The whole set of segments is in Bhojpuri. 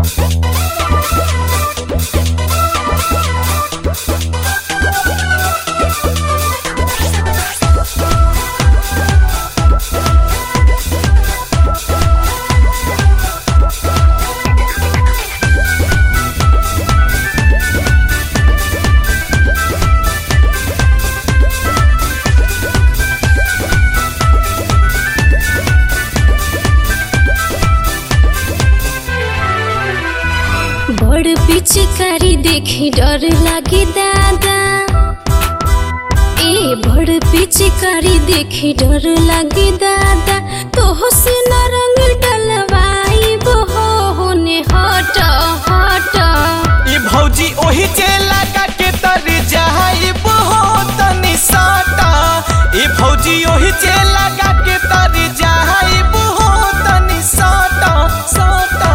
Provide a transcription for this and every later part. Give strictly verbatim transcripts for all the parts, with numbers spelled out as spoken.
बड़ पिचकारी देखी डर लागे दादा। ए बड़ पिचकारी देखी डर लागे दादा। तो से न रंग डलवाई बो होने हट हट। ई भौजी ओही जे लगा के तर जाई बो तनी साटा। ई भौजी ओही जे लगा के तर जाई बो तनी साटा साटा।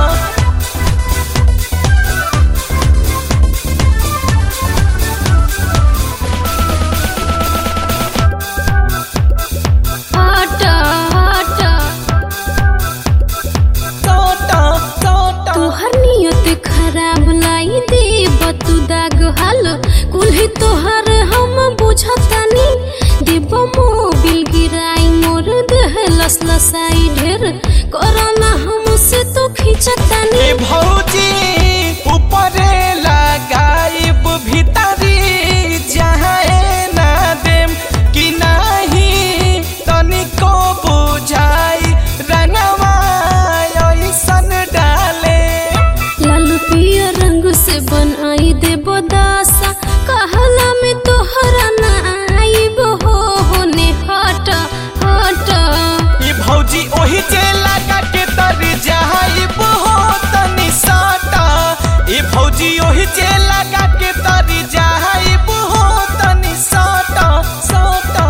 खराब लाई दे बतू दाग हाल कुल्ही तोहर हम बुझतानी। देव मोबिल गिराई मोर देह लस लसाई ढेर करना हमसे तो खिंचतानी। ए भौजी ऊपरे लगाइब भीतरी जाए ना देम कि नाही तनिको बुझाई रंगवा ऐसन डाले। पिया रंग से बनाई दे बदासा कहला में तोहरा ना आईब हो होने हट हट। ई भौजी ओही जे लगा के तर जाइब हो तनी साटा। ई भौजी ओही जे लगा के तर जाइब हो तनी साटा साटा।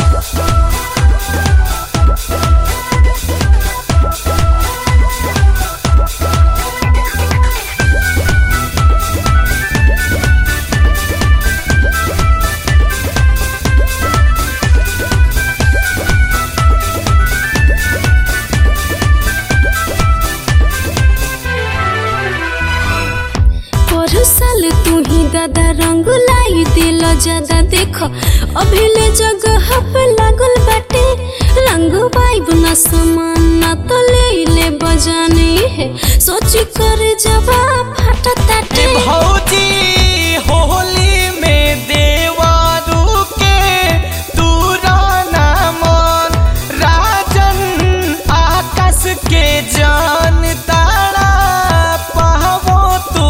साल तू ही दादा रंग लाई दिल ज्यादा देख अभी ले जगह पे लागल बाटे। रंग वाइब न समान न तो ले ले बजाने है सोची कर जवाब फटताटे। भौजी होली में देवारू के तुराना मन राजन आकाश के जान तारा पावो तू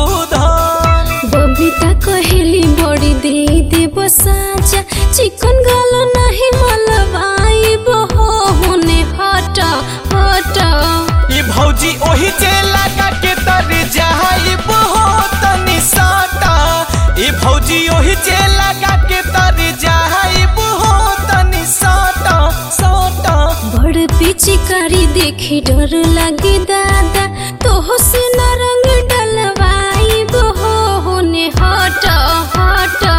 कहेली बड़ी दे देव साजा चिकन गाल नहीं मलवाई बो होने हट हट। ई भौजी ओही जे लगा के तर जाई बो तनी साटा। ई भौजी ओही जे लगा के तर जाई बो तनी साटा साटा। बड़ पिचकारी देखी डर लागे दादा। तो से न रंग डलवाई बो होने हट हट।